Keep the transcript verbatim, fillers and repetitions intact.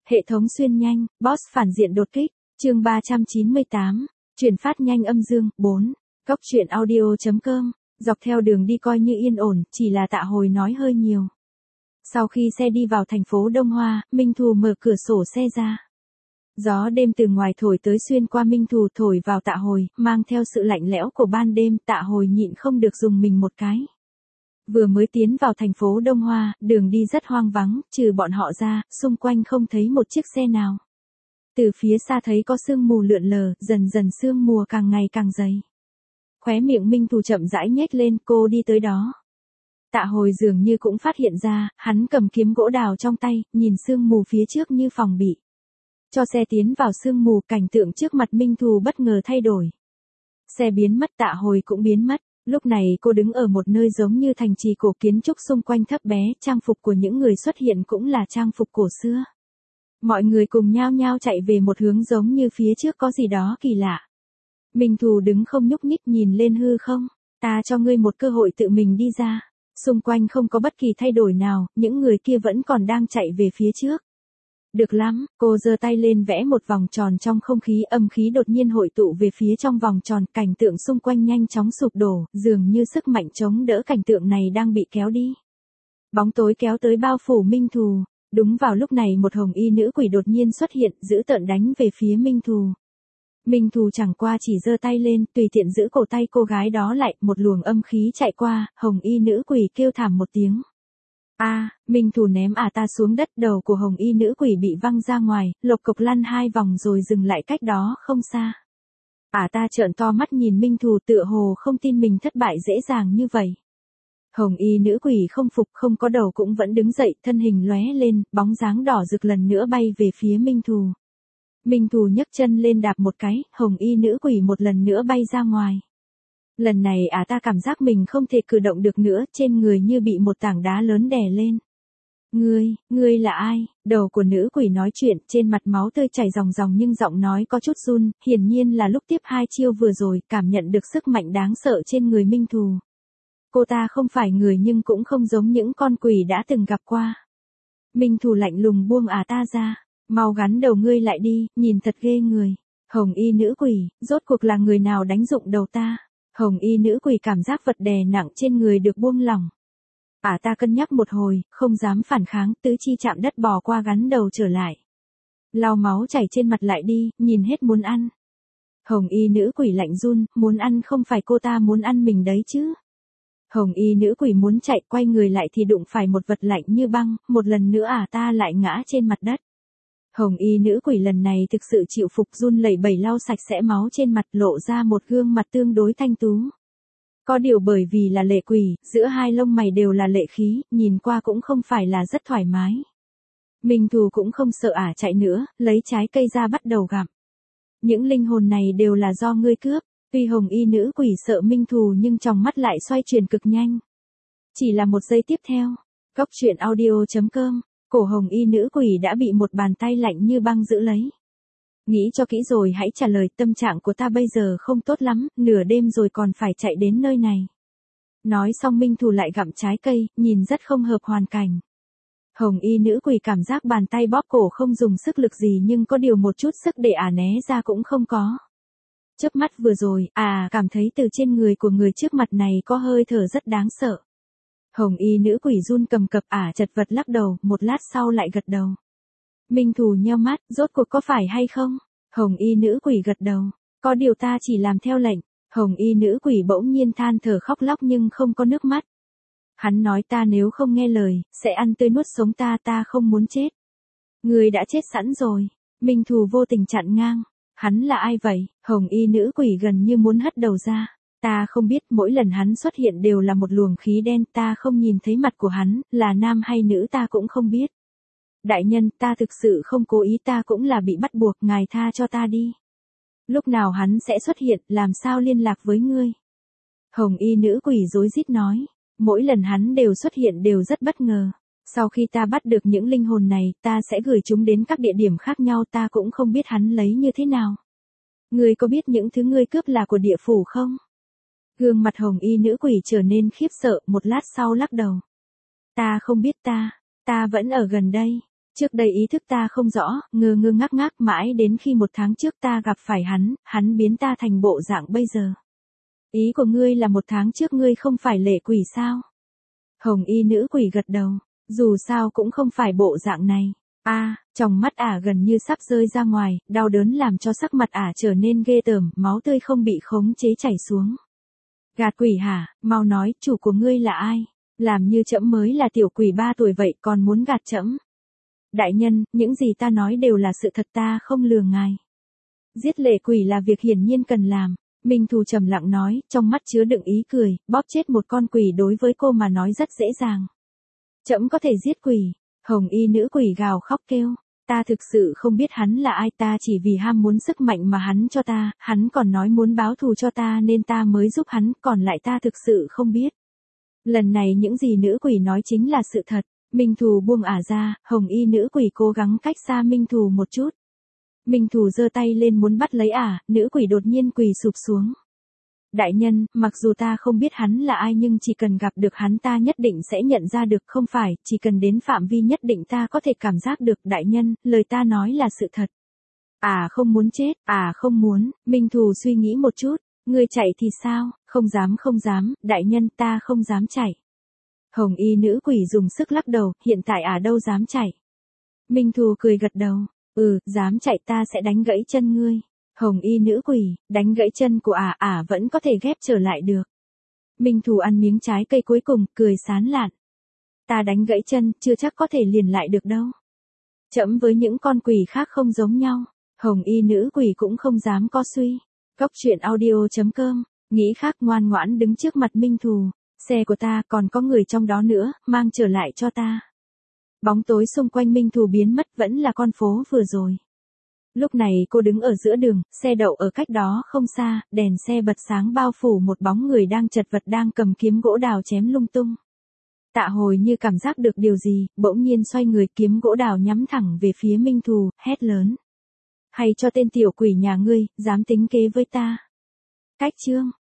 Hệ thống xuyên nhanh, boss phản diện đột kích, chương ba trăm chín mươi tám, chuyển phát nhanh âm dương, bốn, Cốc truyện audio.com, dọc theo đường đi coi như yên ổn, chỉ là Tạ Hồi nói hơi nhiều. Sau khi xe đi vào thành phố Đông Hoa, Minh Thù mở cửa sổ xe ra. Gió đêm từ ngoài thổi tới xuyên qua Minh Thù thổi vào Tạ Hồi, mang theo sự lạnh lẽo của ban đêm, Tạ Hồi nhịn không được dùng mình một cái. Vừa mới tiến vào thành phố Đông Hoa, đường đi rất hoang vắng, trừ bọn họ ra, xung quanh không thấy một chiếc xe nào. Từ phía xa thấy có sương mù lượn lờ, dần dần sương mù càng ngày càng dày. Khóe miệng Minh Thù chậm rãi nhếch lên, cô đi tới đó. Tạ Hồi dường như cũng phát hiện ra, hắn cầm kiếm gỗ đào trong tay, nhìn sương mù phía trước như phòng bị. Cho xe tiến vào sương mù, cảnh tượng trước mặt Minh Thù bất ngờ thay đổi. Xe biến mất, Tạ Hồi cũng biến mất. Lúc này cô đứng ở một nơi giống như thành trì cổ, kiến trúc xung quanh thấp bé, trang phục của những người xuất hiện cũng là trang phục cổ xưa. Mọi người cùng nhao nhao chạy về một hướng giống như phía trước có gì đó kỳ lạ. Minh Thù đứng không nhúc nhích nhìn lên hư không, ta cho ngươi một cơ hội tự mình đi ra. Xung quanh không có bất kỳ thay đổi nào, những người kia vẫn còn đang chạy về phía trước. Được lắm, cô giơ tay lên vẽ một vòng tròn trong không khí, âm khí đột nhiên hội tụ về phía trong vòng tròn, cảnh tượng xung quanh nhanh chóng sụp đổ, dường như sức mạnh chống đỡ cảnh tượng này đang bị kéo đi. Bóng tối kéo tới bao phủ Minh Thù, đúng vào lúc này một hồng y nữ quỷ đột nhiên xuất hiện, dữ tợn đánh về phía Minh Thù. Minh Thù chẳng qua chỉ giơ tay lên, tùy tiện giữ cổ tay cô gái đó lại, một luồng âm khí chạy qua, hồng y nữ quỷ kêu thảm một tiếng. A, à, Minh Thù ném ả ta xuống đất, đầu của hồng y nữ quỷ bị văng ra ngoài, lộc cộc lăn hai vòng rồi dừng lại cách đó không xa. Ả ta trợn to mắt nhìn Minh Thù, tựa hồ không tin mình thất bại dễ dàng như vậy. Hồng y nữ quỷ không phục, không có đầu cũng vẫn đứng dậy, thân hình lóe lên, bóng dáng đỏ rực lần nữa bay về phía Minh Thù. Minh Thù nhấc chân lên đạp một cái, hồng y nữ quỷ một lần nữa bay ra ngoài. Lần này ả ta cảm giác mình không thể cử động được nữa, trên người như bị một tảng đá lớn đè lên. Ngươi, ngươi là ai? Đầu của nữ quỷ nói chuyện, trên mặt máu tươi chảy ròng ròng nhưng giọng nói có chút run, hiển nhiên là lúc tiếp hai chiêu vừa rồi, cảm nhận được sức mạnh đáng sợ trên người Minh Thù. Cô ta không phải người nhưng cũng không giống những con quỷ đã từng gặp qua. Minh Thù lạnh lùng buông ả ta ra, mau gắn đầu ngươi lại đi, nhìn thật ghê người. Hồng y nữ quỷ, rốt cuộc là người nào đánh dụng đầu ta? Hồng y nữ quỷ cảm giác vật đè nặng trên người được buông lỏng. Ả ta cân nhắc một hồi, không dám phản kháng, tứ chi chạm đất bò qua gắn đầu trở lại. Lau máu chảy trên mặt lại đi, nhìn hết muốn ăn. Hồng y nữ quỷ lạnh run, muốn ăn không phải cô ta muốn ăn mình đấy chứ. Hồng y nữ quỷ muốn chạy, quay người lại thì đụng phải một vật lạnh như băng, một lần nữa ả ta lại ngã trên mặt đất. Hồng y nữ quỷ lần này thực sự chịu phục, run lẩy bẩy lau sạch sẽ máu trên mặt, lộ ra một gương mặt tương đối thanh tú. Có điều bởi vì là lệ quỷ, giữa hai lông mày đều là lệ khí, nhìn qua cũng không phải là rất thoải mái. Minh Thù cũng không sợ ả chạy nữa, lấy trái cây ra bắt đầu gặm. Những linh hồn này đều là do ngươi cướp. Tuy hồng y nữ quỷ sợ Minh Thù nhưng trong mắt lại xoay chuyển cực nhanh. Chỉ là một giây tiếp theo, Cốc truyện audio.com, cổ hồng y nữ quỷ đã bị một bàn tay lạnh như băng giữ lấy. Nghĩ cho kỹ rồi hãy trả lời, tâm trạng của ta bây giờ không tốt lắm, nửa đêm rồi còn phải chạy đến nơi này. Nói xong Minh Thù lại gặm trái cây, nhìn rất không hợp hoàn cảnh. Hồng y nữ quỷ cảm giác bàn tay bóp cổ không dùng sức lực gì nhưng có điều một chút sức để ả né ra cũng không có. Chớp mắt vừa rồi, à, cảm thấy từ trên người của người trước mặt này có hơi thở rất đáng sợ. Hồng y nữ quỷ run cầm cập, ả chật vật lắc đầu, một lát sau lại gật đầu. Minh Thù nheo mắt, rốt cuộc có phải hay không? Hồng y nữ quỷ gật đầu, có điều ta chỉ làm theo lệnh. Hồng y nữ quỷ bỗng nhiên than thở khóc lóc nhưng không có nước mắt. Hắn nói ta nếu không nghe lời, sẽ ăn tươi nuốt sống ta, ta không muốn chết. Người đã chết sẵn rồi. Minh Thù vô tình chặn ngang. Hắn là ai vậy? Hồng y nữ quỷ gần như muốn hất đầu ra. Ta không biết, mỗi lần hắn xuất hiện đều là một luồng khí đen, ta không nhìn thấy mặt của hắn, là nam hay nữ ta cũng không biết. Đại nhân, ta thực sự không cố ý, ta cũng là bị bắt buộc, ngài tha cho ta đi. Lúc nào hắn sẽ xuất hiện, làm sao liên lạc với ngươi? Hồng y nữ quỷ rối rít nói, mỗi lần hắn đều xuất hiện đều rất bất ngờ. Sau khi ta bắt được những linh hồn này, ta sẽ gửi chúng đến các địa điểm khác nhau, ta cũng không biết hắn lấy như thế nào. Ngươi có biết những thứ ngươi cướp là của địa phủ không? Gương mặt hồng y nữ quỷ trở nên khiếp sợ, một lát sau lắc đầu. Ta không biết, ta, ta vẫn ở gần đây. Trước đây ý thức ta không rõ, ngơ ngơ ngác ngác mãi đến khi một tháng trước ta gặp phải hắn, hắn biến ta thành bộ dạng bây giờ. Ý của ngươi là một tháng trước ngươi không phải lệ quỷ sao? Hồng y nữ quỷ gật đầu, dù sao cũng không phải bộ dạng này. A, à, trong mắt ả gần như sắp rơi ra ngoài, đau đớn làm cho sắc mặt ả trở nên ghê tởm, máu tươi không bị khống chế chảy xuống. Gạt quỷ hả, mau nói, chủ của ngươi là ai? Làm như trẫm mới là tiểu quỷ ba tuổi vậy còn muốn gạt trẫm. Đại nhân, những gì ta nói đều là sự thật, ta không lừa ngài. Giết lệ quỷ là việc hiển nhiên cần làm. Minh Thù trầm lặng nói, trong mắt chứa đựng ý cười, bóp chết một con quỷ đối với cô mà nói rất dễ dàng. Trẫm có thể giết quỷ. Hồng y nữ quỷ gào khóc kêu, ta thực sự không biết hắn là ai, ta chỉ vì ham muốn sức mạnh mà hắn cho ta, hắn còn nói muốn báo thù cho ta nên ta mới giúp hắn, còn lại ta thực sự không biết. Lần này những gì nữ quỷ nói chính là sự thật. Minh Thù buông ả ra, hồng y nữ quỷ cố gắng cách xa Minh Thù một chút. Minh Thù giơ tay lên muốn bắt lấy ả, nữ quỷ đột nhiên quỳ sụp xuống. Đại nhân, mặc dù ta không biết hắn là ai nhưng chỉ cần gặp được hắn ta nhất định sẽ nhận ra được, không phải, chỉ cần đến phạm vi nhất định ta có thể cảm giác được. Đại nhân, lời ta nói là sự thật. À không muốn chết, à không muốn, Minh Thù suy nghĩ một chút, ngươi chạy thì sao, không dám không dám, đại nhân ta không dám chạy. Hồng y nữ quỷ dùng sức lắc đầu, hiện tại ả đâu dám chạy. Minh Thù cười gật đầu, ừ, dám chạy ta sẽ đánh gãy chân ngươi. Hồng y nữ quỷ, đánh gãy chân của ả, ả vẫn có thể ghép trở lại được. Minh Thù ăn miếng trái cây cuối cùng, cười sán lạn. Ta đánh gãy chân, chưa chắc có thể liền lại được đâu. Trẫm với những con quỷ khác không giống nhau. Hồng y nữ quỷ cũng không dám có suy. Cốc truyện audio chấm com, nghĩ khác ngoan ngoãn đứng trước mặt Minh Thù. Xe của ta còn có người trong đó nữa, mang trở lại cho ta. Bóng tối xung quanh Minh Thù biến mất, vẫn là con phố vừa rồi. Lúc này cô đứng ở giữa đường, xe đậu ở cách đó không xa, đèn xe bật sáng bao phủ một bóng người đang chật vật đang cầm kiếm gỗ đào chém lung tung. Tạ Hồi như cảm giác được điều gì, bỗng nhiên xoay người, kiếm gỗ đào nhắm thẳng về phía Minh Thù, hét lớn. Hay cho tên tiểu quỷ nhà ngươi, dám tính kế với ta. Cách chương.